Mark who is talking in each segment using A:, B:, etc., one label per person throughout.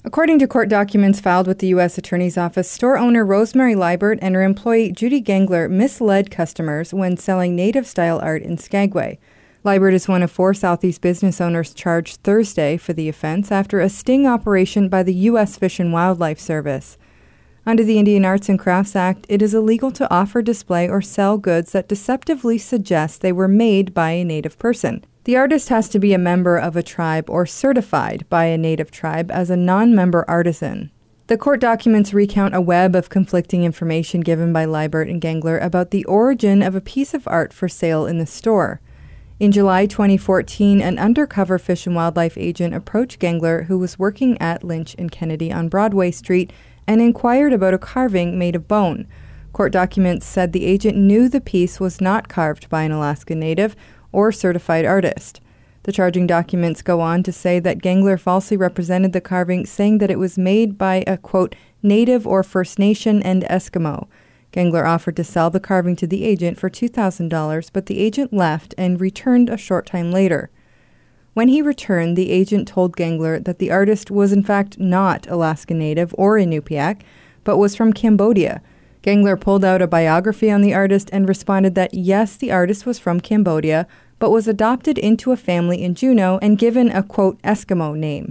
A: According to court documents filed with the U.S. Attorney's Office, store owner Rosemary Liebert and her employee Judy Gengler misled customers when selling native-style art in Skagway. Liebert is one of 4 Southeast business owners charged Thursday for the offense after a sting operation by the U.S. Fish and Wildlife Service. Under the Indian Arts and Crafts Act, it is illegal to offer, display, or sell goods that deceptively suggest they were made by a native person. The artist has to be a member of a tribe or certified by a native tribe as a non-member artisan. The court documents recount a web of conflicting information given by Liebert and Gengler about the origin of a piece of art for sale in the store. In July 2014, an undercover Fish and Wildlife agent approached Gengler, who was working at Lynch and Kennedy on Broadway Street, and inquired about a carving made of bone. Court documents said the agent knew the piece was not carved by an Alaska Native or certified artist. The charging documents go on to say that Gengler falsely represented the carving, saying that it was made by a, quote, Native or First Nation and Eskimo. Gengler offered to sell the carving to the agent for $2,000, but the agent left and returned a short time later. When he returned, the agent told Gengler that the artist was in fact not Alaska Native or Inupiaq, but was from Cambodia. Gengler pulled out a biography on the artist and responded that yes, the artist was from Cambodia, but was adopted into a family in Juneau and given a, quote, Eskimo name.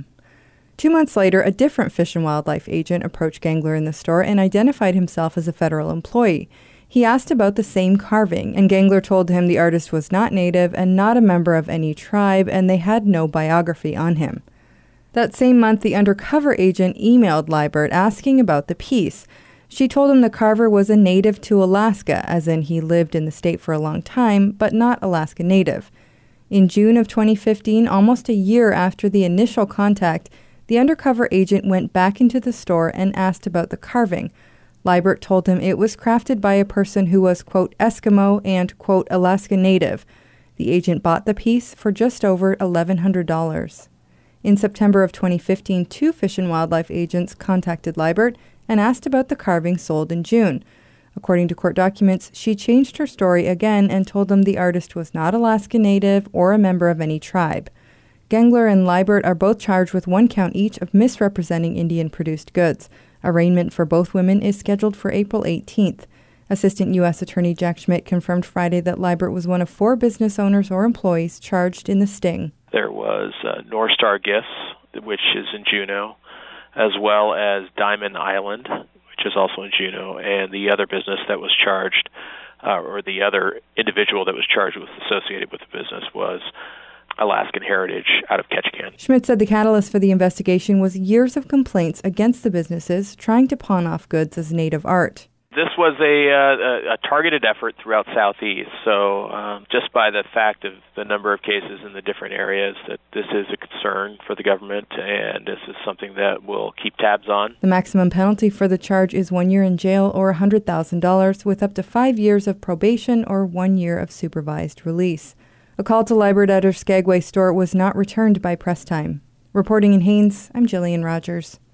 A: 2 months later, a different Fish and Wildlife agent approached Gengler in the store and identified himself as a federal employee. He asked about the same carving, and Gengler told him the artist was not native and not a member of any tribe, and they had no biography on him. That same month, the undercover agent emailed Liebert asking about the piece. She told him the carver was a native to Alaska, as in he lived in the state for a long time, but not Alaska Native. In June of 2015, almost a year after the initial contact, the undercover agent went back into the store and asked about the carving. Liebert told him it was crafted by a person who was, quote, Eskimo and, quote, Alaska Native. The agent bought the piece for just over $1,100. In September of 2015, 2 Fish and Wildlife agents contacted Liebert and asked about the carving sold in June. According to court documents, she changed her story again and told them the artist was not Alaska Native or a member of any tribe. Gengler and Liebert are both charged with 1 count each of misrepresenting Indian-produced goods. Arraignment for both women is scheduled for April 18th. Assistant U.S. Attorney Jack Schmidt confirmed Friday that Liebert was one of 4 business owners or employees charged in the sting.
B: There was North Star Gifts, which is in Juneau, as well as Diamond Island, which is also in Juneau, and the other business that was charged, or the other individual that was charged with associated with the business was Alaskan Heritage out of Ketchikan.
A: Schmidt said the catalyst for the investigation was years of complaints against the businesses trying to pawn off goods as native art.
B: This was a targeted effort throughout Southeast, so just by the fact of the number of cases in the different areas, that this is a concern for the government, and this is something that we'll keep tabs on.
A: The maximum penalty for the charge is 1 year in jail or $100,000, with up to 5 years of probation or 1 year of supervised release. A call to Liebert at her Skagway store was not returned by press time. Reporting in Haines, I'm Jillian Rogers.